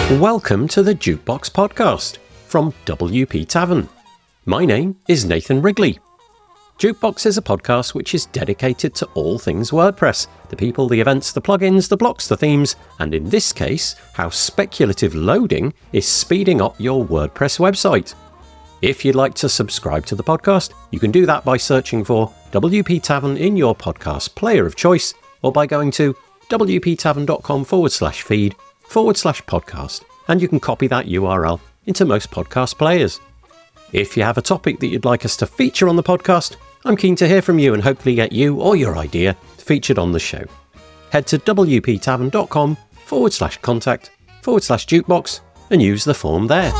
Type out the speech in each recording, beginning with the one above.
Welcome to the Jukebox Podcast from WP Tavern. My name is Nathan Wrigley. Jukebox is a podcast which is dedicated to all things WordPress, the people, the events, the plugins, the blocks, the themes, and in this case, how speculative loading is speeding up your WordPress website. If you'd like to subscribe to the podcast, you can do that by searching for WP Tavern in your podcast player of choice, or by going to wptavern.com/feed/podcast, and you can copy that URL into most podcast players. If you have a topic that you'd like us to feature on the podcast, I'm keen to hear from you and hopefully get you or your idea featured on the show. Head to wptavern.com/contact/jukebox and use the form there.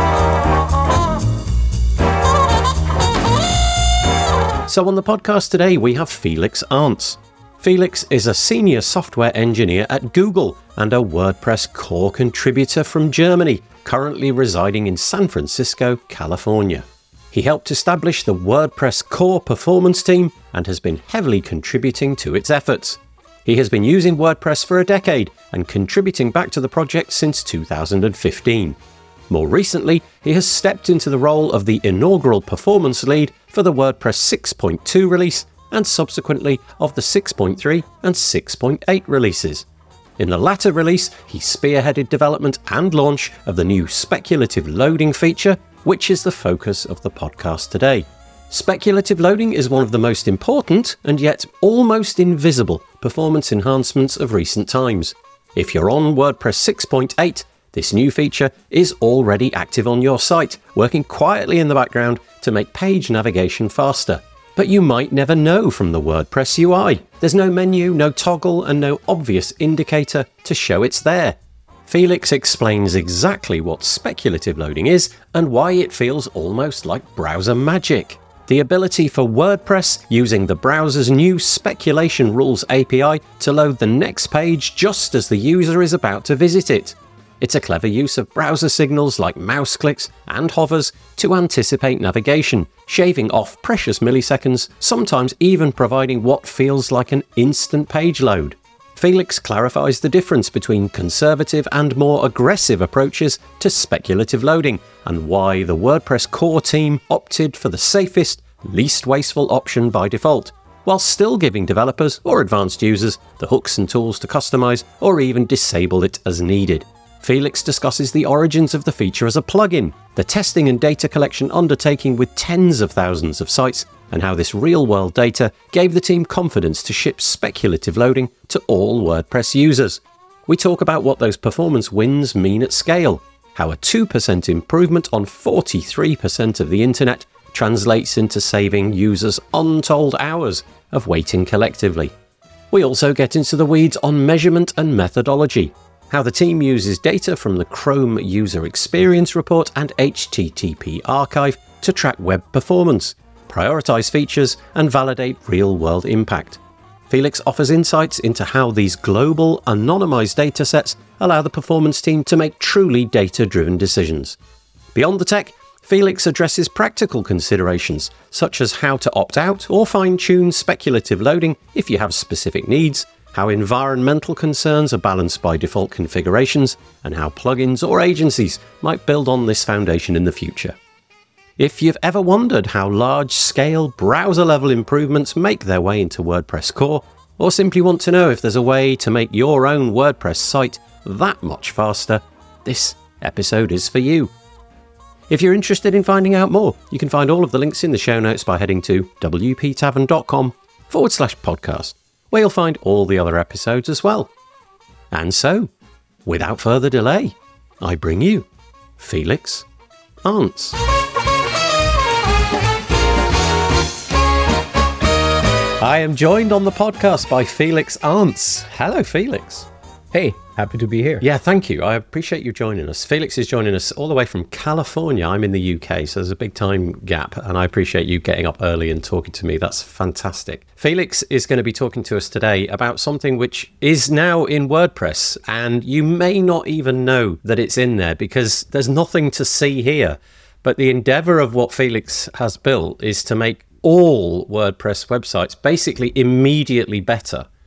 So on the podcast today, we have Felix Arntz. Felix is a senior software engineer at Google and a WordPress core contributor from Germany, currently residing in San Francisco, California. He helped establish the WordPress core performance team and has been heavily contributing to its efforts. He has been using WordPress for a decade and contributing back to the project since 2015. More recently, he has stepped into the role of the inaugural performance lead for the WordPress 6.2 release and subsequently of the 6.3 and 6.8 releases. In the latter release, he spearheaded development and launch of the new speculative loading feature, which is the focus of the podcast today. Speculative loading is one of the most important and yet almost invisible performance enhancements of recent times. If you're on WordPress 6.8, this new feature is already active on your site, working quietly in the background to make page navigation faster. But you might never know from the WordPress UI. There's no menu, no toggle, and no obvious indicator to show it's there. Felix explains exactly what speculative loading is and why it feels almost like browser magic. The ability for WordPress, using the browser's new Speculation Rules API, to load the next page just as the user is about to visit it. It's a clever use of browser signals like mouse clicks and hovers to anticipate navigation, shaving off precious milliseconds, sometimes even providing what feels like an instant page load. Felix clarifies the difference between conservative and more aggressive approaches to speculative loading and why the WordPress core team opted for the safest, least wasteful option by default, while still giving developers or advanced users the hooks and tools to customize or even disable it as needed. Felix discusses the origins of the feature as a plugin, the testing and data collection undertaking with tens of thousands of sites, and how this real-world data gave the team confidence to ship speculative loading to all WordPress users. We talk about what those performance wins mean at scale, how a 2% improvement on 43% of the internet translates into saving users untold hours of waiting collectively. We also get into the weeds on measurement and methodology, how the team uses data from the Chrome User Experience Report and HTTP Archive to track web performance, prioritize features, and validate real-world impact. Felix offers insights into how these global, anonymized datasets allow the performance team to make truly data-driven decisions. Beyond the tech, Felix addresses practical considerations, such as how to opt out or fine-tune speculative loading if you have specific needs, how environmental concerns are balanced by default configurations, and how plugins or agencies might build on this foundation in the future. If you've ever wondered how large-scale browser-level improvements make their way into WordPress core, or simply want to know if there's a way to make your own WordPress site that much faster, this episode is for you. If you're interested in finding out more, you can find all of the links in the show notes by heading to wptavern.com/podcast. where you'll find all the other episodes as well. And so, without further delay, I bring you Felix Arntz. I am joined on the podcast by Felix Arntz. Hello, Felix. Hey, happy to be here. Yeah, thank you. I appreciate you joining us. Felix is joining us all the way from California. I'm in the UK, so there's a big time gap, and I appreciate you getting up early and talking to me. That's fantastic. Felix is going to be talking to us today about something which is now in WordPress, and you may not even know that it's in there because there's nothing to see here. But the endeavor of what Felix has built is to make all WordPress websites basically immediately better.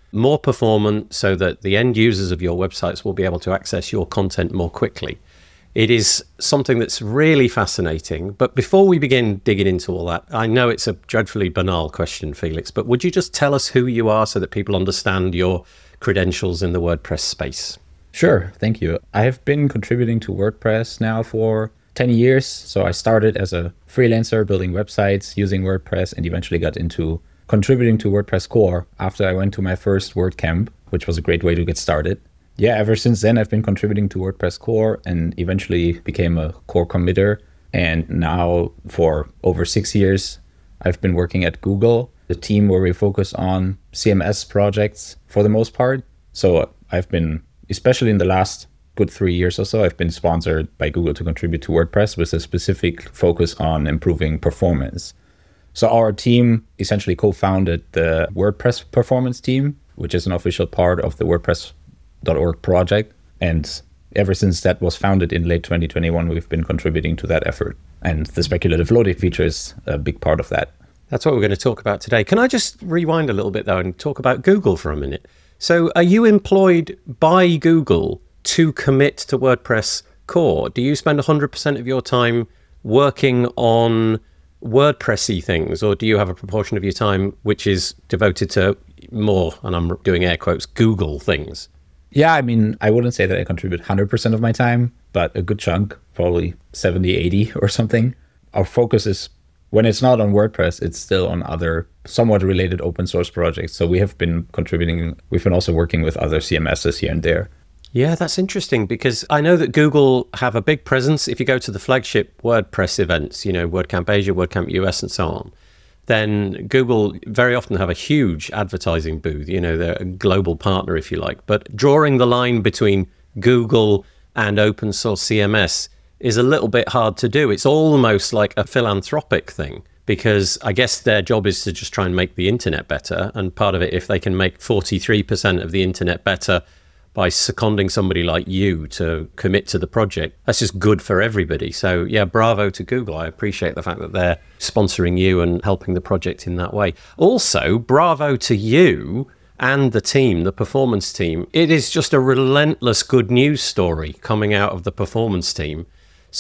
more performant so that the end users of your websites will be able to access your content more quickly. It is something that's really fascinating. But before we begin digging into all that, I know it's a dreadfully banal question, Felix, but would you just tell us who you are so that people understand your credentials in the WordPress space? Sure, thank you. I have been contributing to WordPress now for 10 years. So I started as a freelancer building websites using WordPress and eventually got into contributing to WordPress core after I went to my first WordCamp, which was a great way to get started. Yeah, ever since then, I've been contributing to WordPress core and eventually became a core committer. And now for over 6 years, I've been working at Google, the team where we focus on CMS projects for the most part. So I've been, especially in the last good 3 years or so, I've been sponsored by Google to contribute to WordPress with a specific focus on improving performance. So our team essentially co-founded the WordPress performance team, which is an official part of the WordPress.org project. And ever since that was founded in late 2021, we've been contributing to that effort. And the speculative loading feature is a big part of that. That's what we're going to talk about today. Can I just rewind a little bit, though, and talk about Google for a minute? So are you employed by Google to commit to WordPress core? Do you spend 100% of your time working on WordPressy things, or do you have a proportion of your time which is devoted to more, and I'm doing air quotes, Google things? Yeah, I mean, I wouldn't say that I contribute 100% of my time, but a good chunk, probably 70, 80 or something. Our focus is, when it's not on WordPress, it's still on other somewhat related open source projects. So we have been contributing, we've been also working with other CMSs here and there. Yeah, that's interesting because I know that Google have a big presence. If you go to the flagship WordPress events, WordCamp Asia, WordCamp US and so on, then Google very often have a huge advertising booth. They're a global partner, if you like. But drawing the line between Google and open source CMS is a little bit hard to do. It's almost like a philanthropic thing because I guess their job is to just try and make the internet better. And part of it, if they can make 43% of the internet better by seconding somebody like you to commit to the project, that's just good for everybody. So yeah, bravo to Google. I appreciate the fact that they're sponsoring you and helping the project in that way. Also, bravo to you and the team, the performance team. It is just a relentless good news story coming out of the performance team.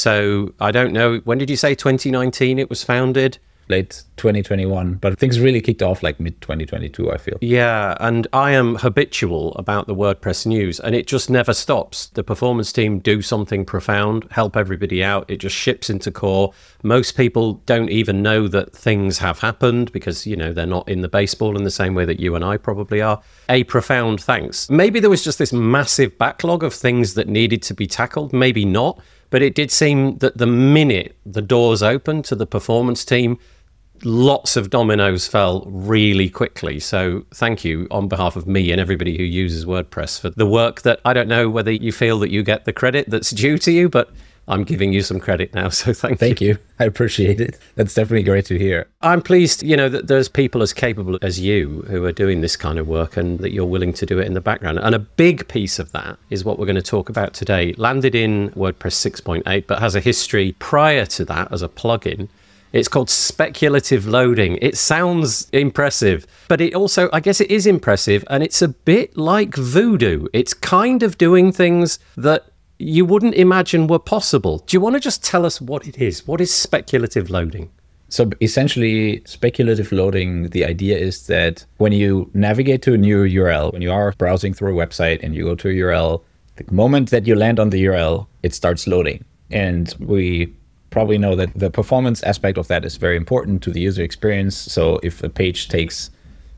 So I don't know, when did you say 2019 it was founded? Late 2021, but things really kicked off like mid 2022, I feel. Yeah, and I am habitual about the WordPress news, and it just never stops. The performance team do something profound, help everybody out. It just ships into core. Most people don't even know that things have happened because, they're not in the baseball in the same way that you and I probably are. A profound thanks. Maybe there was just this massive backlog of things that needed to be tackled, maybe not, but it did seem that the minute the doors opened to the performance team, lots of dominoes fell really quickly. So thank you on behalf of me and everybody who uses WordPress for the work that I don't know whether you feel that you get the credit that's due to you, but I'm giving you some credit now. So thank you. I appreciate it. That's definitely great to hear. I'm pleased, that there's people as capable as you who are doing this kind of work and that you're willing to do it in the background. And a big piece of that is what we're going to talk about today. Landed in WordPress 6.8, but has a history prior to that as a plugin. It's called speculative loading. It sounds impressive, but it also, I guess it is impressive, and it's a bit like voodoo. It's kind of doing things that you wouldn't imagine were possible. Do you want to just tell us what it is? What is speculative loading? So essentially, speculative loading, the idea is that when you navigate to a new URL, when you are browsing through a website and you go to a URL, the moment that you land on the URL, it starts loading. And we probably know that the performance aspect of that is very important to the user experience. So if a page takes,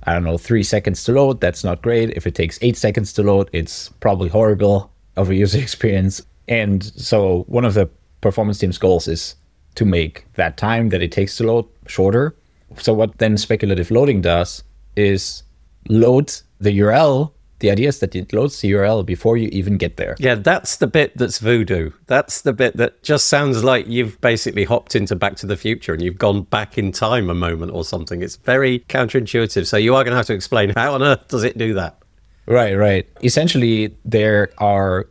3 seconds to load, that's not great. If it takes 8 seconds to load, it's probably horrible of a user experience. And so one of the performance team's goals is to make that time that it takes to load shorter. So what then speculative loading does is load the URL. The idea is that it loads the URL before you even get there. Yeah, that's the bit that's voodoo. That's the bit that just sounds like you've basically hopped into Back to the Future and you've gone back in time a moment or something. It's very counterintuitive. So you are going to have to explain how on earth does it do that? Right. Essentially, there are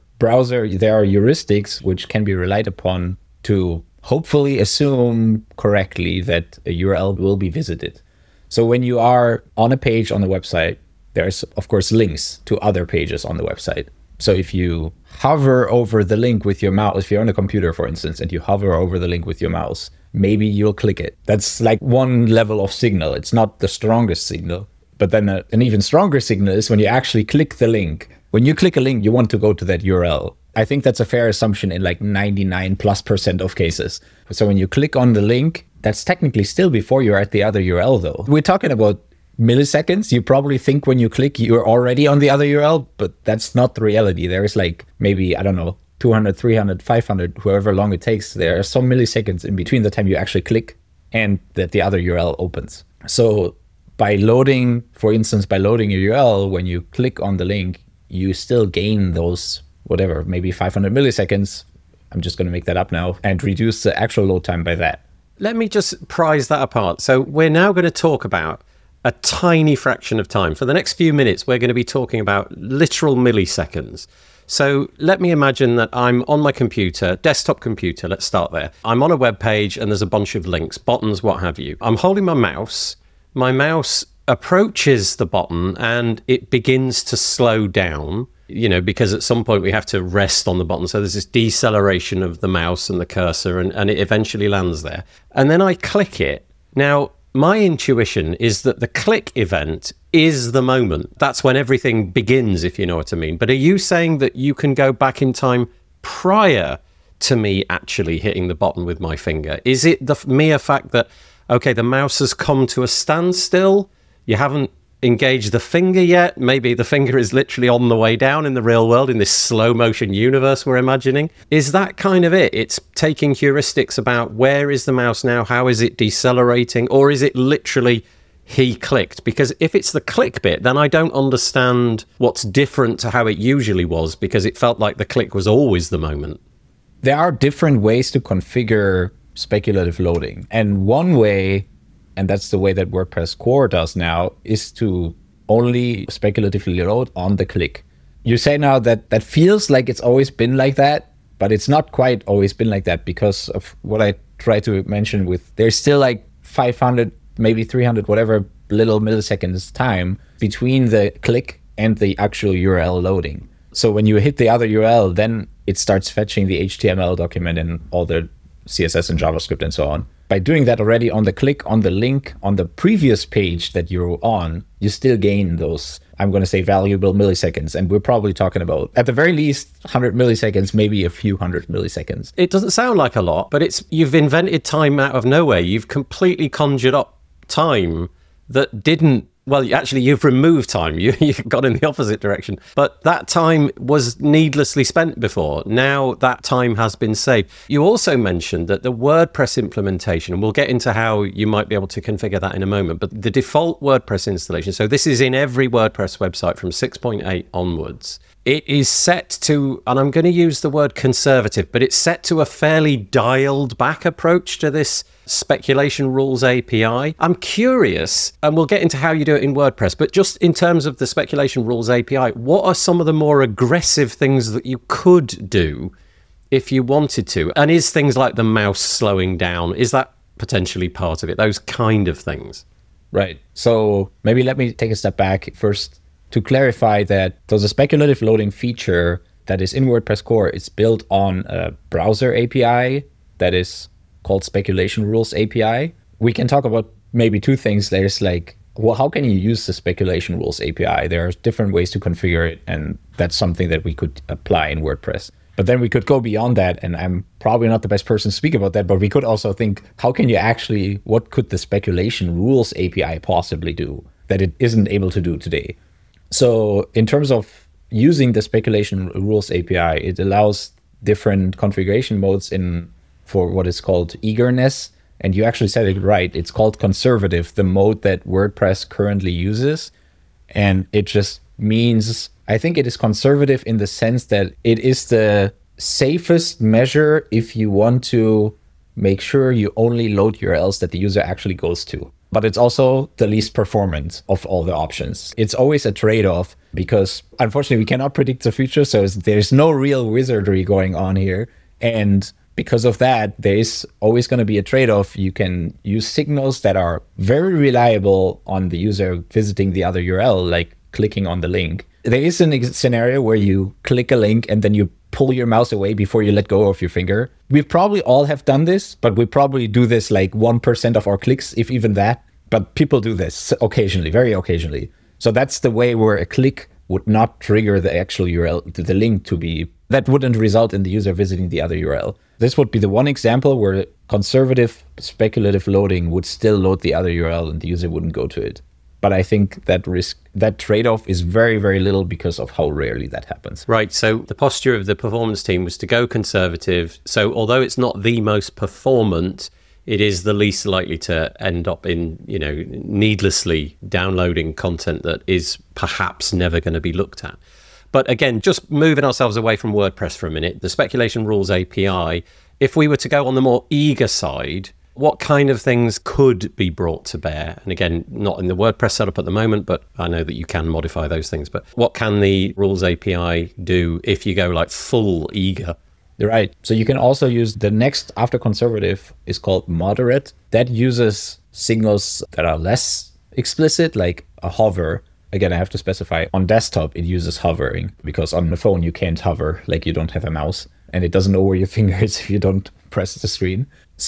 heuristics which can be relied upon to hopefully assume correctly that a URL will be visited. So when you are on a page on the website, there's, of course, links to other pages on the website. So if you hover over the link with your mouse, if you're on a computer, for instance, and you hover over the link with your mouse, maybe you'll click it. That's like one level of signal. It's not the strongest signal. But then an even stronger signal is when you actually click the link. When you click a link, you want to go to that URL. I think that's a fair assumption in like 99+% of cases. So when you click on the link, that's technically still before you're at the other URL though. We're talking about milliseconds. You probably think when you click, you're already on the other URL, but that's not the reality. There is like maybe, I don't know, 200, 300, 500, however long it takes. There are some milliseconds in between the time you actually click and that the other URL opens. So by loading, for instance, by loading a URL, when you click on the link, you still gain those, whatever, maybe 500 milliseconds. I'm just going to make that up now and reduce the actual load time by that. Let me just prise that apart. So we're now going to talk about a tiny fraction of time. For the next few minutes, we're going to be talking about literal milliseconds. So let me imagine that I'm on my computer, desktop computer, let's start there. I'm on a web page and there's a bunch of links, buttons, what have you. I'm holding my mouse. My mouse approaches the button and it begins to slow down, because at some point we have to rest on the button. So there's this deceleration of the mouse and the cursor and it eventually lands there. And then I click it. Now, my intuition is that the click event is the moment. That's when everything begins, if you know what I mean. But are you saying that you can go back in time prior to me actually hitting the button with my finger? Is it the mere fact that, okay, the mouse has come to a standstill, you haven't engaged the finger yet, maybe the finger is literally on the way down in the real world, in this slow motion universe we're imagining? Is that kind of it? It's taking heuristics about where is the mouse now, how is it decelerating, or is it literally he clicked? Because if it's the click bit, then I don't understand what's different to how it usually was, because it felt like the click was always the moment. There are different ways to configure speculative loading. And one way, and that's the way that WordPress core does now, is to only speculatively load on the click. You say now that feels like it's always been like that, but it's not quite always been like that because of what I try to mention with, there's still like 500, maybe 300, whatever little milliseconds time between the click and the actual URL loading. So when you hit the other URL, then it starts fetching the HTML document and all the CSS and JavaScript and so on. By doing that already on the click, on the link, on the previous page that you're on, you still gain those, I'm going to say, valuable milliseconds. And we're probably talking about, at the very least, 100 milliseconds, maybe a few hundred milliseconds. It doesn't sound like a lot, but you've invented time out of nowhere. You've completely conjured up time that didn't, well, actually, you've removed time. You've gone in the opposite direction. But that time was needlessly spent before. Now that time has been saved. You also mentioned that the WordPress implementation, and we'll get into how you might be able to configure that in a moment, but the default WordPress installation, so this is in every WordPress website from 6.8 onwards, it is set to, and I'm going to use the word conservative, but it's set to a fairly dialed back approach to this speculation rules API. I'm curious, and we'll get into how you do it in WordPress, but just in terms of the speculation rules API, what are some of the more aggressive things that you could do if you wanted to? And is things like the mouse slowing down, is that potentially part of it? Those kind of things. Right. So maybe let me take a step back first to clarify that there's a speculative loading feature that is in WordPress core. It's built on a browser API that is called Speculation Rules API. We can talk about maybe two things. There's like, well, how can you use the Speculation Rules API? There are different ways to configure it, and that's something that we could apply in WordPress. But then we could go beyond that, and I'm probably not the best person to speak about that, but we could also think, how can you actually, what could the Speculation Rules API possibly do that it isn't able to do today? So in terms of using the Speculation Rules API, it allows different configuration modes for what is called eagerness. And you actually said it right. It's called conservative, the mode that WordPress currently uses. And it just means, I think it is conservative in the sense that it is the safest measure if you want to make sure you only load URLs that the user actually goes to. But it's also the least performant of all the options. It's always a trade-off because unfortunately we cannot predict the future. So there's no real wizardry going on here. And because of that, there's always going to be a trade-off. You can use signals that are very reliable on the user visiting the other URL, like clicking on the link. There is a scenario where you click a link and then you pull your mouse away before you let go of your finger. We probably all have done this, but we probably do this like 1% of our clicks, if even that. But people do this occasionally, very occasionally. So that's the way where a click would not trigger the actual URL, the link to be, that wouldn't result in the user visiting the other URL. This would be the one example where conservative speculative loading would still load the other URL and the user wouldn't go to it. But I think that trade-off is very, very little because of how rarely that happens. Right. So the posture of the performance team was to go conservative. So although it's not the most performant, it is the least likely to end up in, needlessly downloading content that is perhaps never going to be looked at. But again, just moving ourselves away from WordPress for a minute, the Speculation Rules API, if we were to go on the more eager side, what kind of things could be brought to bear? And again, not in the WordPress setup at the moment, but I know that you can modify those things. But what can the Rules API do if you go like full eager? You're right. So you can also use the next after conservative is called moderate. That uses signals that are less explicit, like a hover. Again, I have to specify on desktop, it uses hovering because on the phone, you can't hover, like you don't have a mouse and it doesn't know where your finger is if you don't press the screen.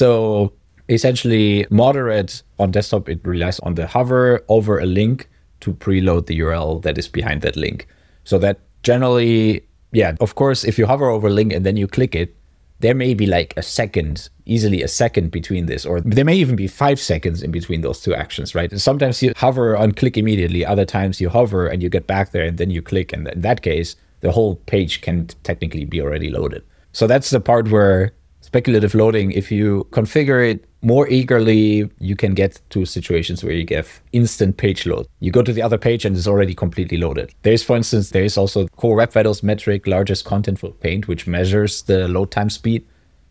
So essentially moderate on desktop, it relies on the hover over a link to preload the URL that is behind that link. So that generally, yeah, of course, if you hover over a link and then you click it, there may be like easily a second between this, or there may even be 5 seconds in between those two actions, right? Sometimes you hover and click immediately. Other times you hover and you get back there and then you click. And in that case, the whole page can technically be already loaded. So that's the part where speculative loading, if you configure it more eagerly, you can get to situations where you get instant page load. You go to the other page and it's already completely loaded. For instance, there is also Core Web Vitals metric, largest contentful paint, which measures the load time speed.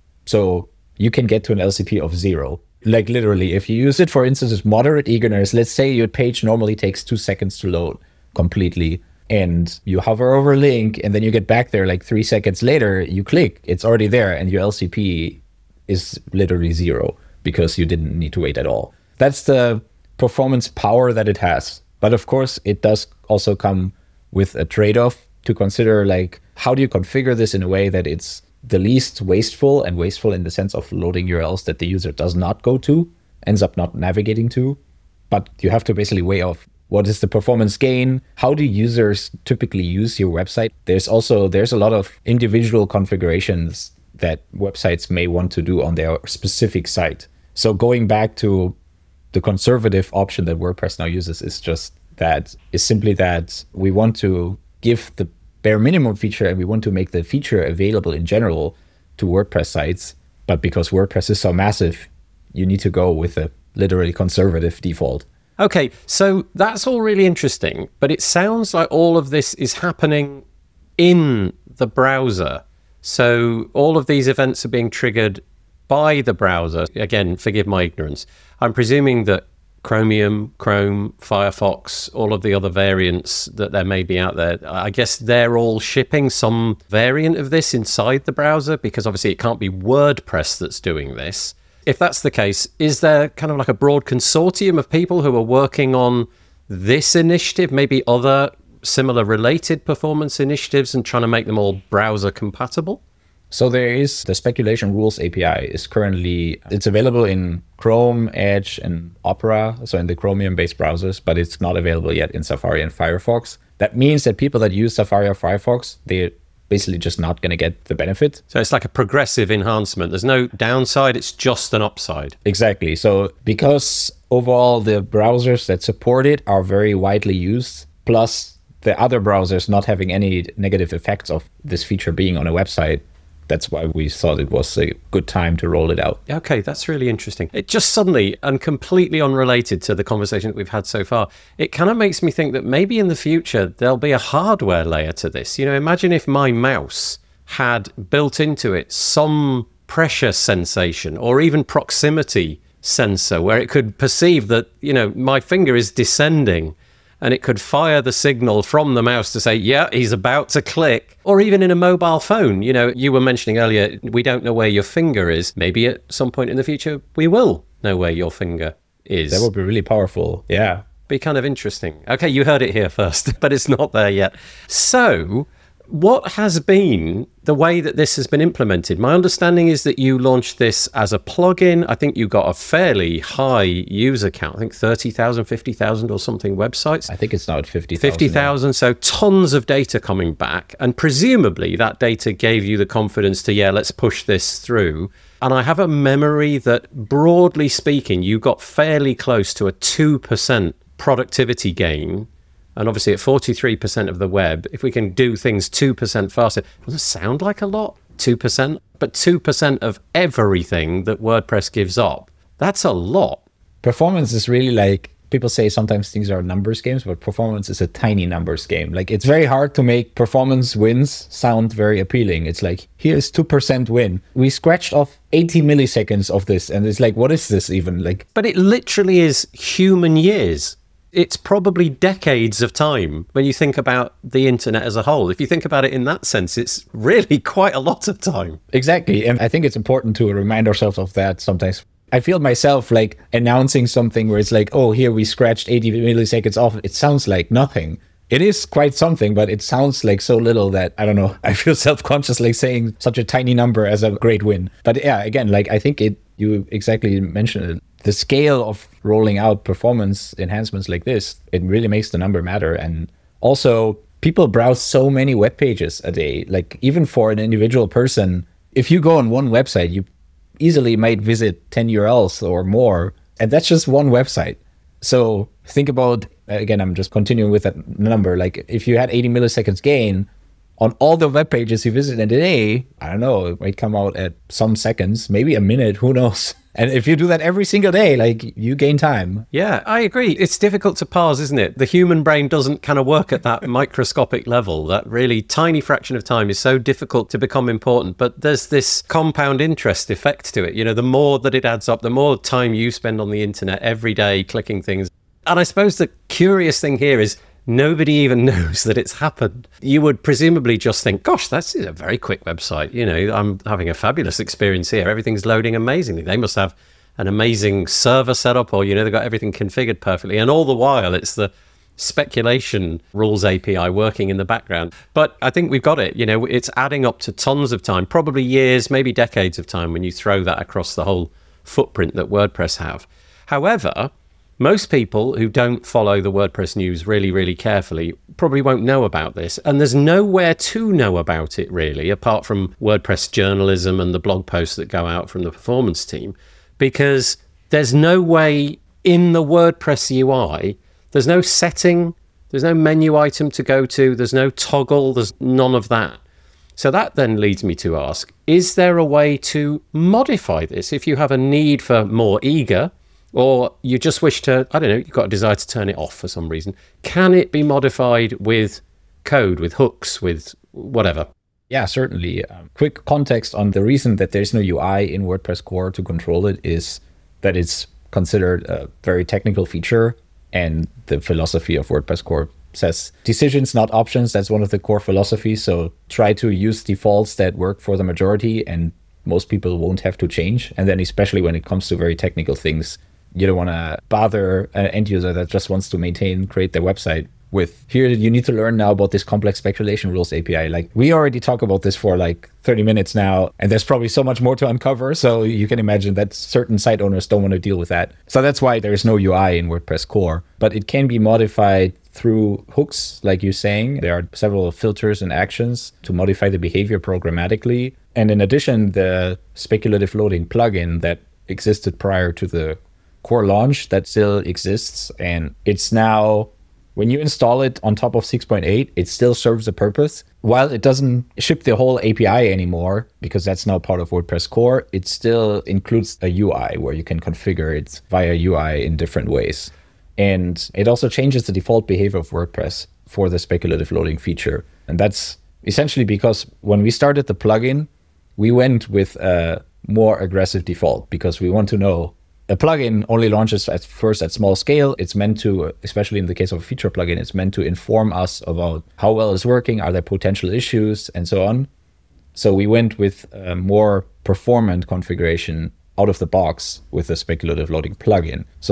So you can get to an LCP of 0. Like literally, if you use it, for instance, with moderate eagerness, let's say your page normally takes 2 seconds to load completely. And you hover over a link and then you get back there like 3 seconds later, you click, it's already there and your LCP is literally 0 because you didn't need to wait at all. That's the performance power that it has. But of course, it does also come with a trade-off to consider, like, how do you configure this in a way that it's the least wasteful, and wasteful in the sense of loading URLs that the user does not go to, ends up not navigating to. But you have to basically weigh off what is the performance gain? How do users typically use your website? There's a lot of individual configurations that websites may want to do on their specific site. So going back to the conservative option that WordPress now uses is simply that we want to give the bare minimum feature and we want to make the feature available in general to WordPress sites. But because WordPress is so massive, you need to go with a literally conservative default. Okay, so that's all really interesting, but it sounds like all of this is happening in the browser. So all of these events are being triggered by the browser. Again, forgive my ignorance. I'm presuming that Chromium, Chrome, Firefox, all of the other variants that there may be out there, I guess they're all shipping some variant of this inside the browser, because obviously it can't be WordPress that's doing this. If that's the case, is there kind of like a broad consortium of people who are working on this initiative, maybe other similar related performance initiatives, and trying to make them all browser compatible? So there is the Speculation Rules API is currently, it's available in Chrome, Edge, and Opera, so in the Chromium-based browsers, but it's not available yet in Safari and Firefox. That means that people that use Safari or Firefox, they're basically just not going to get the benefit. So it's like a progressive enhancement. There's no downside, it's just an upside. Exactly. So because overall the browsers that support it are very widely used, plus the other browsers not having any negative effects of this feature being on a website, that's why we thought it was a good time to roll it out. Okay, that's really interesting. It just suddenly, and completely unrelated to the conversation that we've had so far, it kind of makes me think that maybe in the future there'll be a hardware layer to this. You know, imagine if my mouse had built into it some pressure sensation or even proximity sensor where it could perceive that, you know, my finger is descending, and it could fire the signal from the mouse to say, yeah, he's about to click. Or even in a mobile phone, you know, you were mentioning earlier, we don't know where your finger is. Maybe at some point in the future, we will know where your finger is. That would be really powerful. Yeah. Be kind of interesting. Okay, you heard it here first, but it's not there yet. So what has been the way that this has been implemented? My understanding is that you launched this as a plugin. I think you got a fairly high user count. I think 30,000, 50,000 or something websites. I think it's now at 50,000. 50,000, so tons of data coming back. And presumably that data gave you the confidence to, let's push this through. And I have a memory that, broadly speaking, you got fairly close to a 2% productivity gain. And obviously at 43% of the web, if we can do things 2% faster, it doesn't sound like a lot, 2%, but 2% of everything that WordPress gives up, that's a lot. Performance is really like, people say sometimes things are numbers games, but performance is a tiny numbers game. Like, it's very hard to make performance wins sound very appealing. It's like, here's 2% win. We scratched off 80 milliseconds of this. And it's like, what is this even? Like, but it literally is human years. It's probably decades of time when you think about the internet as a whole. If you think about it in that sense, it's really quite a lot of time. Exactly. And I think it's important to remind ourselves of that sometimes. I feel myself like announcing something where it's like, oh, here we scratched 80 milliseconds off. It sounds like nothing. It is quite something, but it sounds like so little that, I don't know, I feel self-conscious like saying such a tiny number as a great win. But yeah, again, like I think you exactly mentioned it. The scale of rolling out performance enhancements like this, it really makes the number matter. And also, people browse so many web pages a day. Like, even for an individual person, if you go on one website, you easily might visit 10 URLs or more. And that's just one website. So think about, again, I'm just continuing with that number. Like, if you had 80 milliseconds gain on all the web pages you visit in a day, I don't know, it might come out at some seconds, maybe a minute, who knows? And if you do that every single day, like, you gain time. Yeah, I agree. It's difficult to parse, isn't it? The human brain doesn't kind of work at that microscopic level. That really tiny fraction of time is so difficult to become important. But there's this compound interest effect to it. You know, the more that it adds up, the more time you spend on the internet every day clicking things. And I suppose the curious thing here is nobody even knows that it's happened. You would presumably just think, gosh, that's a very quick website. You know, I'm having a fabulous experience here. Everything's loading amazingly. They must have an amazing server set up, or, you know, they've got everything configured perfectly. And all the while, it's the speculation rules API working in the background. But I think we've got it. You know, it's adding up to tons of time, probably years, maybe decades of time when you throw that across the whole footprint that WordPress have. However, most people who don't follow the WordPress news really, really carefully probably won't know about this. And there's nowhere to know about it, really, apart from WordPress journalism and the blog posts that go out from the performance team, because there's no way in the WordPress UI, there's no setting, there's no menu item to go to, there's no toggle, there's none of that. So that then leads me to ask, is there a way to modify this if you have a need for more eager, or you just wish to, I don't know, you've got a desire to turn it off for some reason? Can it be modified with code, with hooks, with whatever? Yeah, certainly. Quick context on the reason that there's no UI in WordPress core to control it is that it's considered a very technical feature. And the philosophy of WordPress core says decisions, not options. That's one of the core philosophies. So try to use defaults that work for the majority, and most people won't have to change. And then especially when it comes to very technical things, you don't want to bother an end user that just wants to create their website with, here, you need to learn now about this complex speculation rules API. Like, we already talk about this for like 30 minutes now, and there's probably so much more to uncover. So you can imagine that certain site owners don't want to deal with that. So that's why there's no UI in WordPress core, but it can be modified through hooks, like you're saying. There are several filters and actions to modify the behavior programmatically. And in addition, the speculative loading plugin that existed prior to the core launch, that still exists. And it's now, when you install it on top of 6.8, it still serves a purpose. While it doesn't ship the whole API anymore, because that's now part of WordPress core, it still includes a UI where you can configure it via UI in different ways. And it also changes the default behavior of WordPress for the speculative loading feature. And that's essentially because when we started the plugin, we went with a more aggressive default because we want to know. A plugin only launches at first at small scale. It's meant to, especially in the case of a feature plugin, it's meant to inform us about how well it's working, are there potential issues, and so on. So we went with a more performant configuration out of the box with the speculative loading plugin. So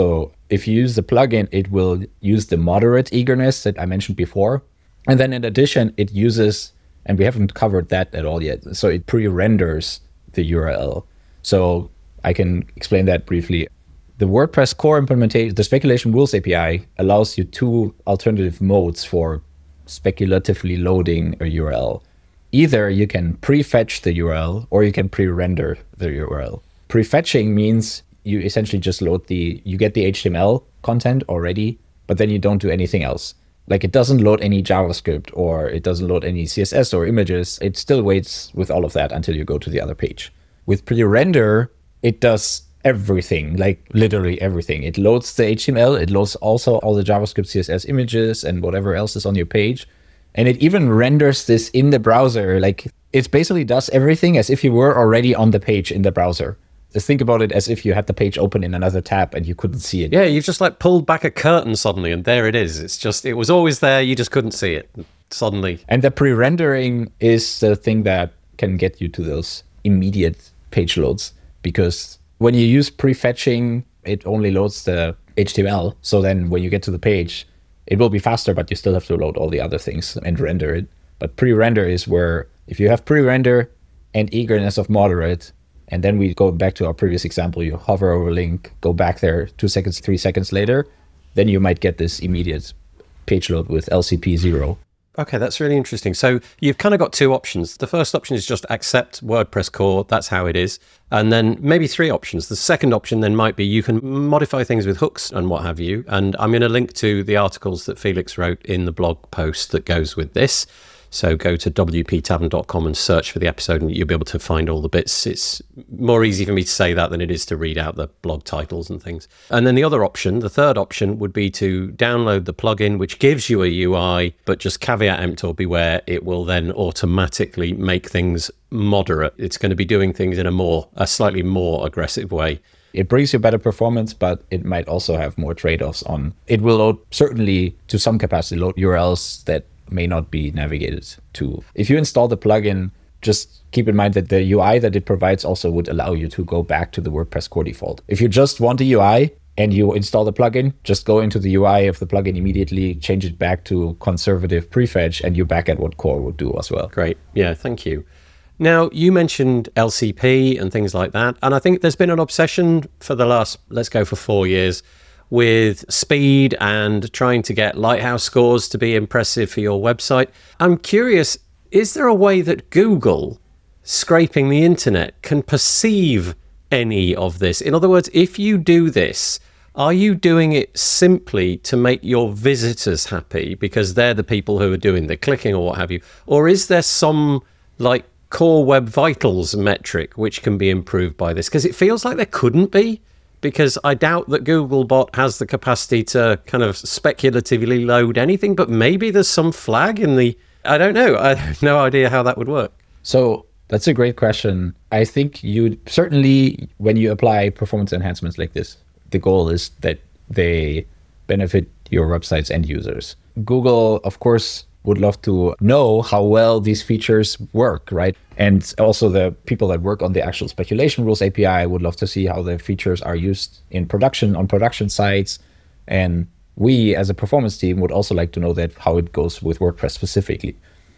If you use the plugin, it will use the moderate eagerness that I mentioned before. And then in addition, it uses, and we haven't covered that at all yet, so it pre-renders the URL. So I can explain that briefly. The WordPress core implementation, the speculation rules API, allows you two alternative modes for speculatively loading a URL. Either you can prefetch the URL or you can pre-render the URL. Prefetching means you essentially just you get the HTML content already, but then you don't do anything else. Like it doesn't load any JavaScript or it doesn't load any CSS or images. It still waits with all of that until you go to the other page. With pre-render, it does everything, like literally everything. It loads the HTML, it loads also all the JavaScript, CSS images and whatever else is on your page. And it even renders this in the browser. Like it basically does everything as if you were already on the page in the browser. Just think about it as if you had the page open in another tab and you couldn't see it. Yeah, you've just like pulled back a curtain suddenly and there it is. It was always there, you just couldn't see it suddenly. And the pre-rendering is the thing that can get you to those immediate page loads, because when you use prefetching, it only loads the HTML. So then when you get to the page, it will be faster, but you still have to load all the other things and render it. But pre-render is where if you have pre-render and eagerness of moderate, and then we go back to our previous example, you hover over a link, go back there 2 seconds, 3 seconds later, then you might get this immediate page load with LCP 0. Okay, that's really interesting. So you've kind of got two options. The first option is just accept WordPress core. That's how it is. And then maybe three options. The second option then might be you can modify things with hooks and what have you. And I'm going to link to the articles that Felix wrote in the blog post that goes with this. So go to wptavern.com and search for the episode and you'll be able to find all the bits. It's more easy for me to say that than it is to read out the blog titles and things. And then the other option, the third option, would be to download the plugin, which gives you a UI, but just caveat emptor, beware, it will then automatically make things moderate. It's going to be doing things in a slightly more aggressive way. It brings you better performance, but it might also have more trade-offs on. It will load, certainly to some capacity, load URLs that may not be navigated to. If you install the plugin, just keep in mind that the UI that it provides also would allow you to go back to the WordPress core default. If you just want a UI and you install the plugin, just go into the UI of the plugin immediately, change it back to conservative prefetch, and you're back at what core would do as well. Great. Yeah, thank you. Now, you mentioned LCP and things like that, and I think there's been an obsession for the last, let's go for 4 years, with speed and trying to get Lighthouse scores to be impressive for your website. I'm curious, is there a way that Google, scraping the internet, can perceive any of this? In other words, if you do this, are you doing it simply to make your visitors happy because they're the people who are doing the clicking or what have you? Or is there some like core web vitals metric which can be improved by this? Because it feels like there couldn't be. Because I doubt that Googlebot has the capacity to kind of speculatively load anything, but maybe there's some flag in the... I don't know. I have no idea how that would work. So that's a great question. I think you certainly, when you apply performance enhancements like this, the goal is that they benefit your website's end users. Google, of course, would love to know how well these features work, right? And also the people that work on the actual speculation rules API would love to see how the features are used in production, on production sites. And we as a performance team would also like to know that how it goes with WordPress specifically.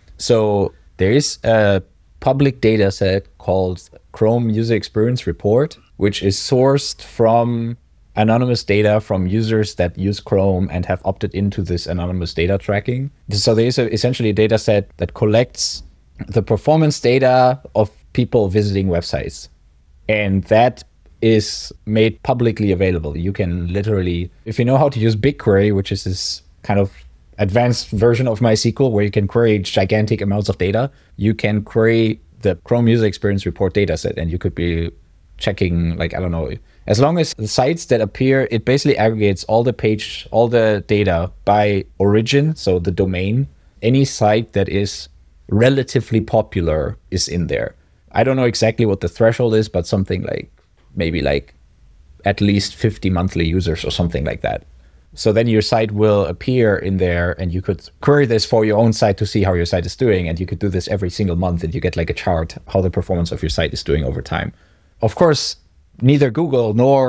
So there is a public data set called Chrome User Experience Report, which is sourced from anonymous data from users that use Chrome and have opted into this anonymous data tracking. So there is essentially a data set that collects the performance data of people visiting websites. And that is made publicly available. You can literally, if you know how to use BigQuery, which is this kind of advanced version of MySQL where you can query gigantic amounts of data, you can query the Chrome User Experience Report dataset, and you could be checking, like, I don't know, as long as the sites that appear, it basically aggregates all the data by origin, so the domain. Any site that is relatively popular is in there. I don't know exactly what the threshold is, but something like maybe like at least 50 monthly users or something like that. So then your site will appear in there, and you could query this for your own site to see how your site is doing. And you could do this every single month, and you get like a chart how the performance of your site is doing over time. Of course, neither Google nor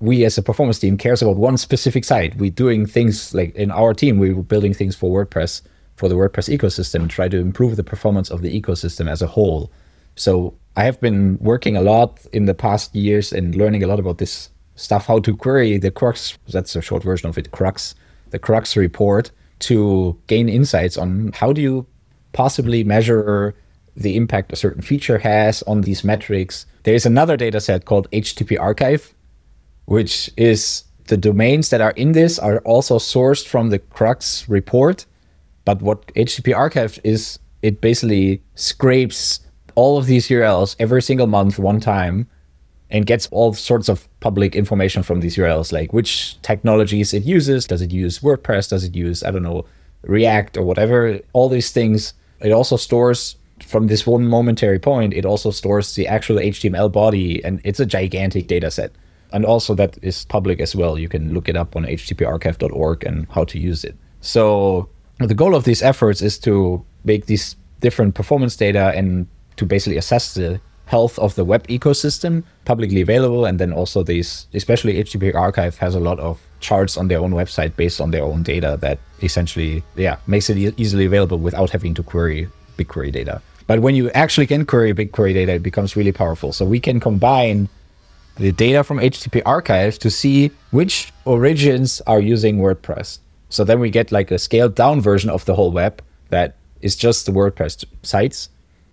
we as a performance team cares about one specific site. We're doing things like in our team, we were building things for WordPress, for the WordPress ecosystem, try to improve the performance of the ecosystem as a whole. So I have been working a lot in the past years and learning a lot about this stuff, how to query the Crux, that's a short version of it, Crux, the Crux report, to gain insights on how do you possibly measure the impact a certain feature has on these metrics. There's another data set called HTTP Archive, which is the domains that are in this are also sourced from the Crux report. But what HTTP Archive is, it basically scrapes all of these URLs every single month one time and gets all sorts of public information from these URLs, like which technologies it uses. Does it use WordPress? Does it use, I don't know, React or whatever? All these things. It also stores, from this one momentary point, it also stores the actual HTML body, and it's a gigantic data set. And also that is public as well. You can look it up on httparchive.org and how to use it. So the goal of these efforts is to make these different performance data and to basically assess the health of the web ecosystem, publicly available. And then also these, especially HTTP Archive has a lot of charts on their own website based on their own data that essentially, makes it easily available without having to query BigQuery data. But when you actually can query BigQuery data, it becomes really powerful. So we can combine the data from HTTP Archive to see which origins are using WordPress. So then we get like a scaled down version of the whole web that is just the WordPress sites.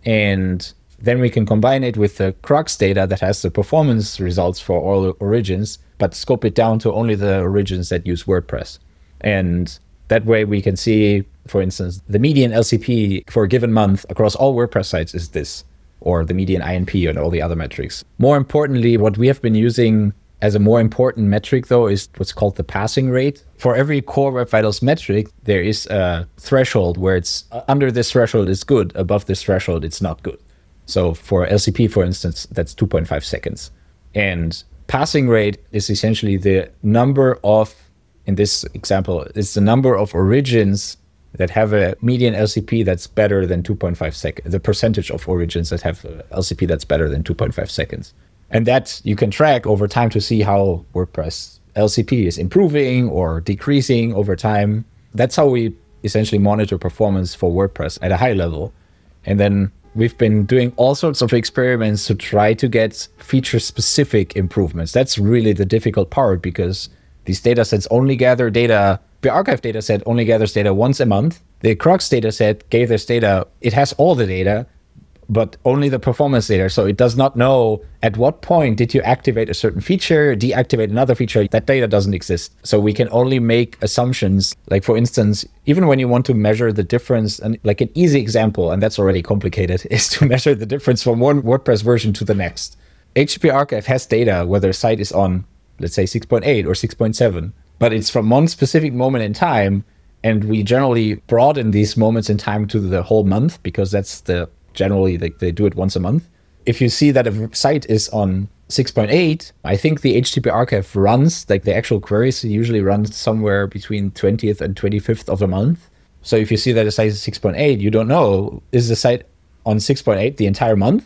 And then we can combine it with the Crux data that has the performance results for all origins, but scope it down to only the origins that use WordPress. And that way we can see, for instance, the median LCP for a given month across all WordPress sites is this, or the median INP and all the other metrics. More importantly, what we have been using as a more important metric, though, is what's called the passing rate. For every core Web Vitals metric, there is a threshold where it's under this threshold is good, above this threshold it's not good. So for LCP, for instance, that's 2.5 seconds. And passing rate is essentially the number of, in this example, it's the number of origins that have a median LCP that's better than 2.5 seconds, the percentage of origins that have LCP that's better than 2.5 seconds. And that you can track over time to see how WordPress LCP is improving or decreasing over time. That's how we essentially monitor performance for WordPress at a high level. And then we've been doing all sorts of experiments to try to get feature-specific improvements. That's really the difficult part, because these data sets only gather data. The Archive data set only gathers data once a month. The Crux data set gathers data. It has all the data, but only the performance data. So it does not know at what point did you activate a certain feature, deactivate another feature. That data doesn't exist. So we can only make assumptions. Like, for instance, even when you want to measure the difference, and like an easy example, and that's already complicated, is to measure the difference from one WordPress version to the next. HTTP Archive has data whether a site is on, let's say, 6.8 or 6.7, but it's from one specific moment in time. And we generally broaden these moments in time to the whole month, because that's generally they do it once a month. If you see that a site is on 6.8, I think the HTTP Archive runs, like the actual queries usually run somewhere between 20th and 25th of a month. So if you see that a site is 6.8, you don't know, is the site on 6.8 the entire month?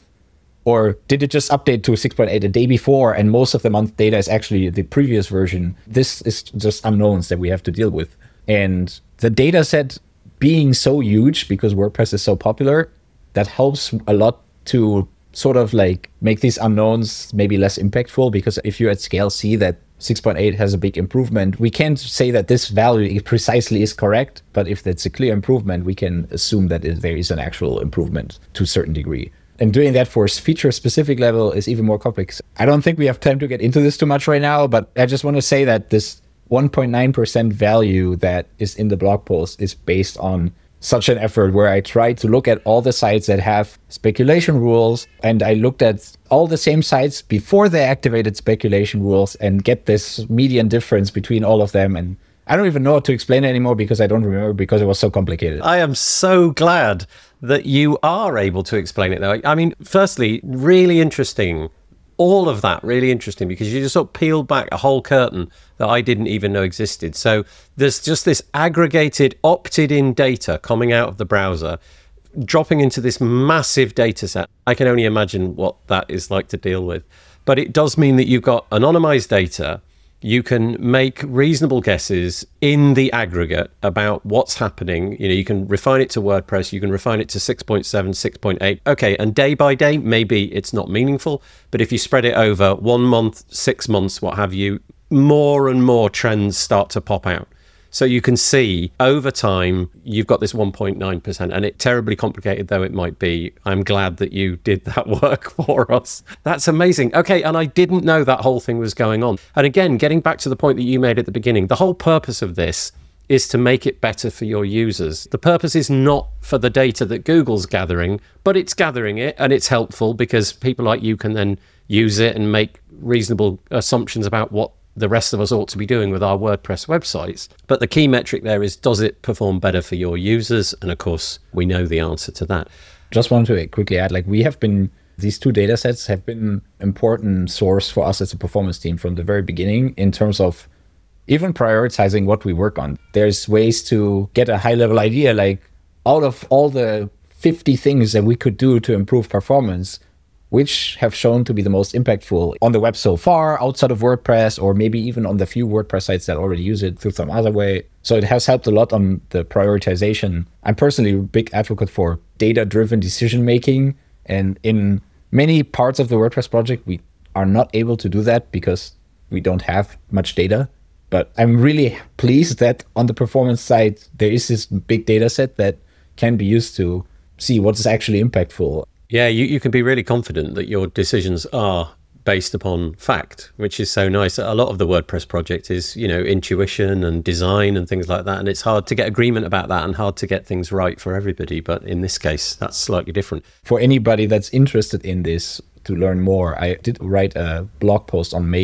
Or did it just update to 6.8 a day before, and most of the month data is actually the previous version? This is just unknowns that we have to deal with. And the data set being so huge, because WordPress is so popular, that helps a lot to sort of like make these unknowns maybe less impactful, because if you at scale see that 6.8 has a big improvement, we can't say that this value precisely is correct, but if that's a clear improvement, we can assume that there is an actual improvement to a certain degree. And doing that for feature-specific level is even more complex. I don't think we have time to get into this too much right now, but I just want to say that this 1.9% value that is in the blog post is based on such an effort where I tried to look at all the sites that have speculation rules, and I looked at all the same sites before they activated speculation rules and get this median difference between all of them. And I don't even know how to explain it anymore, because I don't remember, because it was so complicated. I am so glad that you are able to explain it, though. I mean, firstly, really interesting. All of that really interesting, because you just sort of peeled back a whole curtain that I didn't even know existed. So there's just this aggregated, opted-in data coming out of the browser, dropping into this massive data set. I can only imagine what that is like to deal with. But it does mean that you've got anonymized data you can make reasonable guesses in the aggregate about what's happening. You can refine it to WordPress, you can refine it to 6.7, 6.8. Okay, and day by day, maybe it's not meaningful, but if you spread it over 1 month, 6 months, what have you, more and more trends start to pop out. So you can see over time, you've got this 1.9%, and it terribly complicated though it might be, I'm glad that you did that work for us. That's amazing. Okay, and I didn't know that whole thing was going on. And again, getting back to the point that you made at the beginning, the whole purpose of this is to make it better for your users. The purpose is not for the data that Google's gathering, but it's gathering it, and it's helpful because people like you can then use it and make reasonable assumptions about what the rest of us ought to be doing with our WordPress websites. But the key metric there is, does it perform better for your users? And of course, we know the answer to that. Just want to quickly add, these two data sets have been important source for us as a performance team from the very beginning in terms of even prioritizing what we work on. There's ways to get a high level idea, like out of all the 50 things that we could do to improve performance, which have shown to be the most impactful on the web so far, outside of WordPress, or maybe even on the few WordPress sites that already use it through some other way. So it has helped a lot on the prioritization. I'm personally a big advocate for data-driven decision-making. And in many parts of the WordPress project, we are not able to do that because we don't have much data. But I'm really pleased that on the performance side, there is this big data set that can be used to see what is actually impactful. Yeah, you can be really confident that your decisions are based upon fact, which is so nice. A lot of the WordPress project is, intuition and design and things like that. And it's hard to get agreement about that and hard to get things right for everybody. But in this case, that's slightly different. For anybody that's interested in this to learn more, I did write a blog post on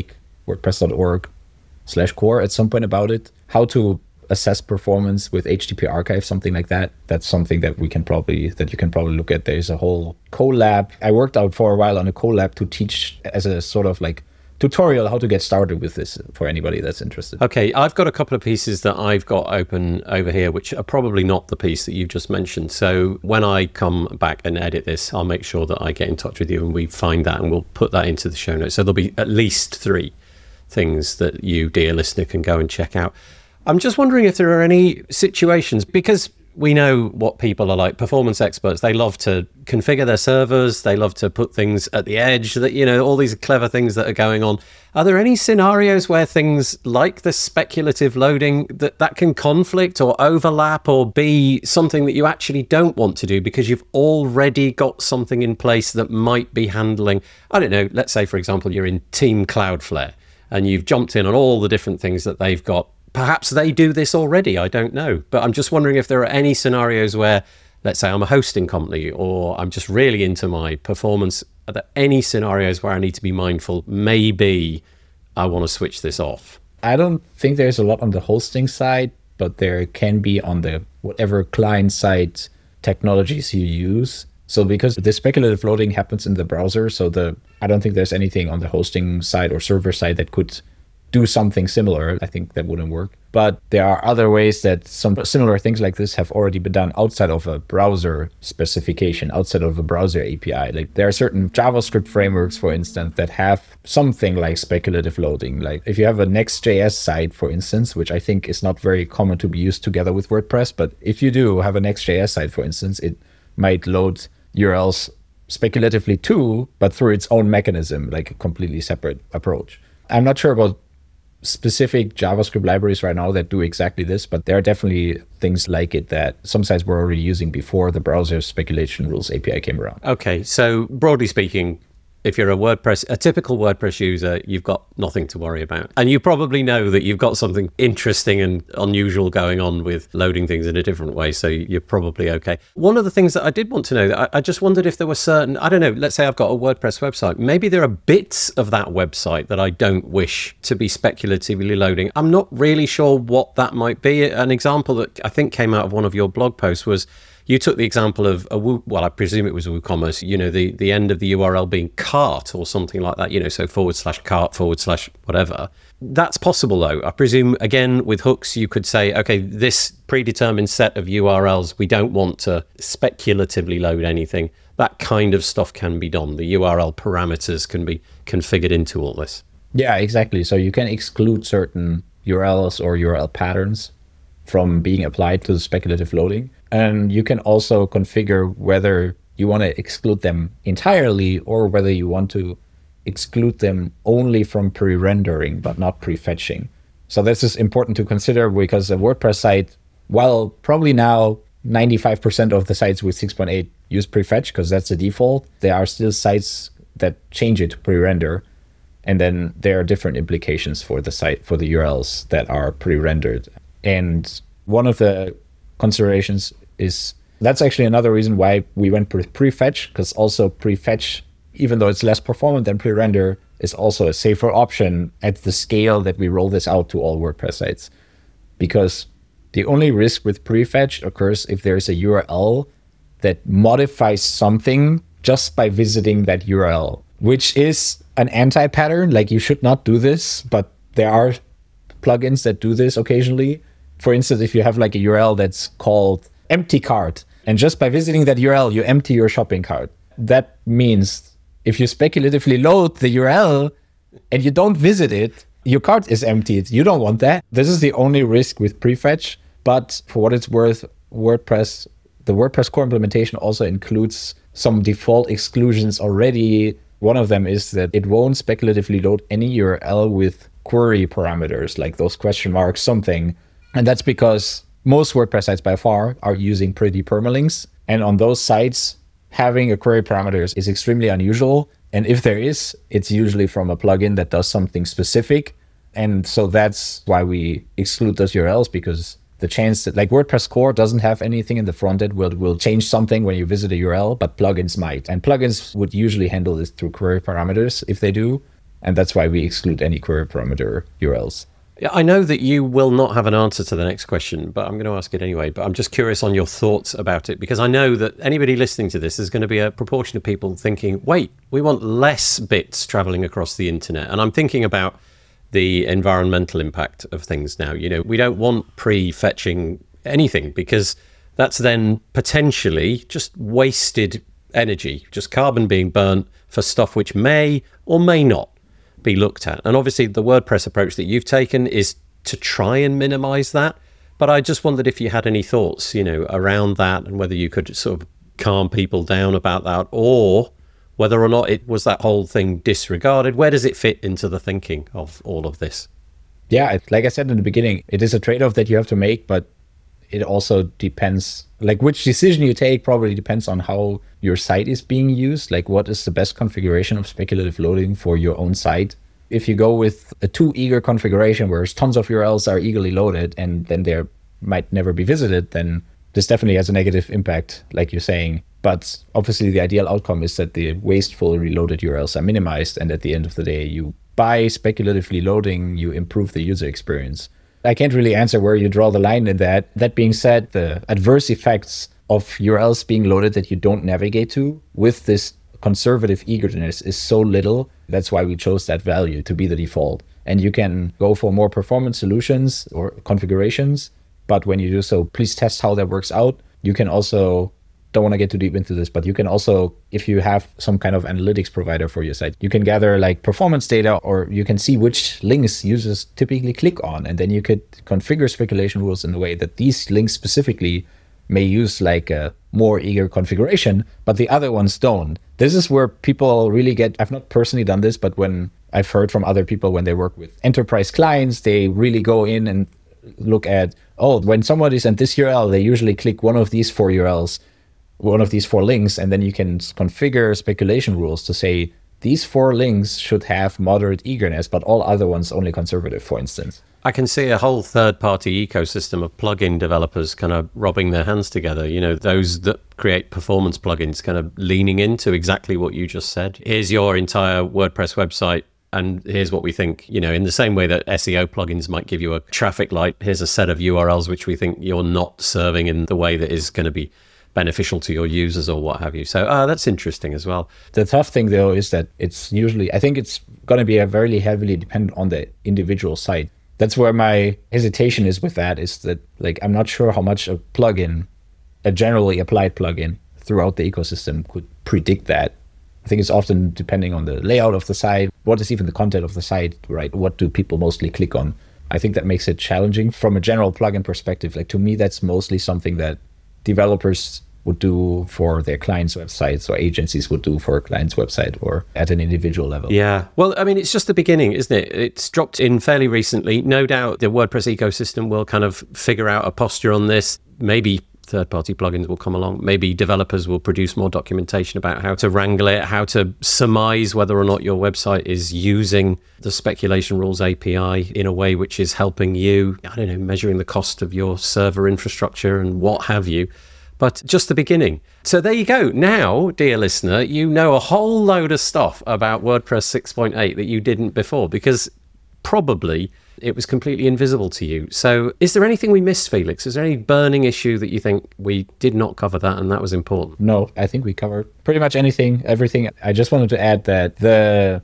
makewordpress.org/core at some point about it, how to assess performance with HTTP archive, something like that. That's something that you can probably look at. There's a whole Colab. I worked out for a while on a Colab to teach as a sort of like tutorial how to get started with this for anybody that's interested. Okay, I've got a couple of pieces that I've got open over here, which are probably not the piece that you've just mentioned. So when I come back and edit this, I'll make sure that I get in touch with you and we find that and we'll put that into the show notes. So there'll be at least 3 things that you, dear listener, can go and check out. I'm just wondering if there are any situations, because we know what people are like, performance experts, they love to configure their servers, they love to put things at the edge, that all these clever things that are going on. Are there any scenarios where things like the speculative loading that can conflict or overlap or be something that you actually don't want to do because you've already got something in place that might be handling, I don't know, let's say, for example, you're in Team Cloudflare and you've jumped in on all the different things that they've got. Perhaps they do this already, I don't know. But I'm just wondering if there are any scenarios where, let's say I'm a hosting company or I'm just really into my performance. Are there any scenarios where I need to be mindful? Maybe I want to switch this off. I don't think there's a lot on the hosting side, but there can be on the whatever client side technologies you use. So because the speculative loading happens in the browser, I don't think there's anything on the hosting side or server side that could do something similar. I think that wouldn't work. But there are other ways that some similar things like this have already been done outside of a browser specification, outside of a browser API. Like there are certain JavaScript frameworks, for instance, that have something like speculative loading. Like if you have a Next.js site, for instance, which I think is not very common to be used together with WordPress, but if you do have a Next.js site, for instance, it might load URLs speculatively too, but through its own mechanism, like a completely separate approach. I'm not sure about specific JavaScript libraries right now that do exactly this, but there are definitely things like it that some sites were already using before the browser speculation rules API came around. Okay, so broadly speaking, if you're a typical WordPress user, you've got nothing to worry about. And you probably know that you've got something interesting and unusual going on with loading things in a different way, so you're probably okay. One of the things that I did want to know, I just wondered if there were certain, I don't know, let's say I've got a WordPress website. Maybe there are bits of that website that I don't wish to be speculatively loading. I'm not really sure what that might be. An example that I think came out of one of your blog posts was, you took the example of I presume it was WooCommerce, the end of the URL being cart or something like that, so /cart/ whatever. That's possible though. I presume, again, with hooks, you could say, okay, this predetermined set of URLs, we don't want to speculatively load anything. That kind of stuff can be done. The URL parameters can be configured into all this. Yeah, exactly. So you can exclude certain URLs or URL patterns from being applied to the speculative loading. And you can also configure whether you want to exclude them entirely or whether you want to exclude them only from pre-rendering but not prefetching. So this is important to consider because a WordPress site, while probably now 95% of the sites with 6.8 use prefetch because that's the default, there are still sites that change it to pre-render. And then there are different implications for the site, for the URLs that are pre-rendered. And one of the considerations is that's actually another reason why we went with prefetch, because also prefetch, even though it's less performant than pre-render, is also a safer option at the scale that we roll this out to all WordPress sites. Because the only risk with prefetch occurs if there's a URL that modifies something just by visiting that URL, which is an anti-pattern. Like, you should not do this, but there are plugins that do this occasionally. For instance, if you have like a URL that's called empty cart, and just by visiting that URL, you empty your shopping cart. That means if you speculatively load the URL and you don't visit it, your cart is emptied. You don't want that. This is the only risk with prefetch. But for what it's worth, the WordPress core implementation also includes some default exclusions already. One of them is that it won't speculatively load any URL with query parameters, like those question marks, something. And that's because most WordPress sites by far are using pretty permalinks. And on those sites, having a query parameters is extremely unusual. And if there is, it's usually from a plugin that does something specific. And so that's why we exclude those URLs, because the chance that, like, WordPress core doesn't have anything in the front end will change something when you visit a URL, but plugins might. And plugins would usually handle this through query parameters if they do. And that's why we exclude any query parameter URLs. Yeah, I know that you will not have an answer to the next question, but I'm going to ask it anyway. But I'm just curious on your thoughts about it, because I know that anybody listening to this, is going to be a proportion of people thinking, wait, we want less bits traveling across the internet. And I'm thinking about the environmental impact of things now. You know, we don't want pre-fetching anything, because that's then potentially just wasted energy, just carbon being burnt for stuff which may or may not be looked at. And obviously the WordPress approach that you've taken is to try and minimize that. But I just wondered if you had any thoughts, you know, around that, and whether you could sort of calm people down about that, or whether or not it was that whole thing disregarded. Where does it fit into the thinking of all of this? Yeah, like I said in the beginning, it is a trade-off that you have to make, but it also depends, like, which decision you take probably depends on how your site is being used. Like, what is the best configuration of speculative loading for your own site? If you go with a too eager configuration where tons of URLs are eagerly loaded and then they might never be visited, then this definitely has a negative impact, like you're saying. But obviously the ideal outcome is that the wasteful reloaded URLs are minimized, and at the end of the day, you, by speculatively loading, you improve the user experience. I can't really answer where you draw the line in that. That being said, the adverse effects of URLs being loaded that you don't navigate to with this conservative eagerness is so little. That's why we chose that value to be the default. And you can go for more performance solutions or configurations, but when you do so, please test how that works out. You can also, don't want to get too deep into this, but you can also, if you have some kind of analytics provider for your site, you can gather like performance data, or you can see which links users typically click on. And then you could configure speculation rules in a way that these links specifically may use like a more eager configuration, but the other ones don't. This is where people really get, I've not personally done this, but when I've heard from other people when they work with enterprise clients, they really go in and look at, oh, when somebody's at this URL, they usually click one of these 4 URLs, one of these 4 links, and then you can configure speculation rules to say these 4 links should have moderate eagerness, but all other ones only conservative, for instance. I can see a whole third-party ecosystem of plugin developers kind of rubbing their hands together. You know, those that create performance plugins kind of leaning into exactly what you just said. Here's your entire WordPress website, and here's what we think, you know, in the same way that SEO plugins might give you a traffic light, here's a set of URLs which we think you're not serving in the way that is going to be beneficial to your users or what have you. So that's interesting as well. The tough thing, though, is that it's usually, I think it's going to be a very heavily dependent on the individual site. That's where my hesitation is with that, is that, like, I'm not sure how much a plugin, a generally applied plugin throughout the ecosystem, could predict that. I think it's often depending on the layout of the site. What is even the content of the site, right? What do people mostly click on? I think that makes it challenging from a general plugin perspective. Like to me, that's mostly something that developers would do for their clients' websites, or agencies would do for a client's website, or at an individual level. Yeah. Well, I mean, it's just the beginning, isn't it? It's dropped in fairly recently. No doubt the WordPress ecosystem will kind of figure out a posture on this. Maybe third-party plugins will come along. Maybe developers will produce more documentation about how to wrangle it, how to surmise whether or not your website is using the Speculation Rules API in a way which is helping you, I don't know, measuring the cost of your server infrastructure and what have you. But just the beginning. So there you go. Now, dear listener, you know a whole load of stuff about WordPress 6.8 that you didn't before, because probably it was completely invisible to you. So is there anything we missed, Felix? Is there any burning issue that you think we did not cover that and that was important? No, I think we covered pretty much everything. I just wanted to add that the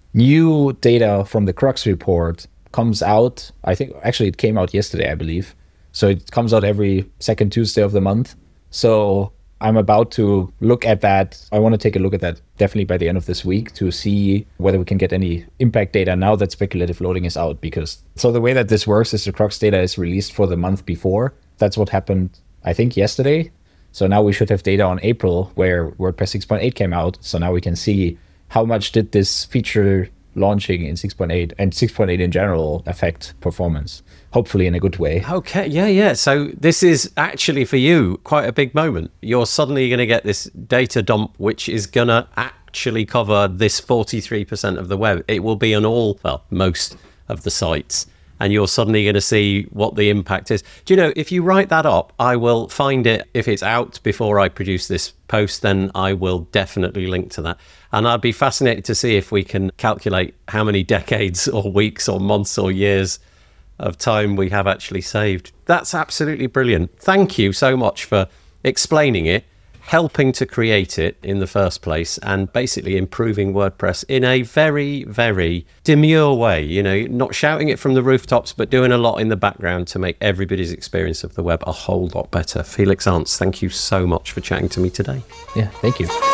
new data from the Crux report comes out. I think actually it came out yesterday, I believe. So it comes out every second Tuesday of the month. So I'm about to look at that. I want to take a look at that definitely by the end of this week to see whether we can get any impact data now that speculative loading is out. Because so the way that this works is the Crux data is released for the month before. That's what happened, I think, yesterday. So now we should have data on April where WordPress 6.8 came out. So now we can see how much did this feature launching in 6.8 and 6.8 in general affect performance, hopefully in a good way. Okay, yeah. So this is actually for you quite a big moment. You're suddenly going to get this data dump, which is going to actually cover this 43% of the web. It will be on most of the sites. And you're suddenly going to see what the impact is. Do you know, if you write that up, I will find it. If it's out before I produce this post, then I will definitely link to that. And I'd be fascinated to see if we can calculate how many decades or weeks or months or years of time we have actually saved. That's absolutely brilliant. Thank you so much for explaining it, helping to create it in the first place, and basically improving WordPress in a very, very demure way, you know, not shouting it from the rooftops, but doing a lot in the background to make everybody's experience of the web a whole lot better. Felix Arntz, thank you so much for chatting to me today. Yeah, thank you.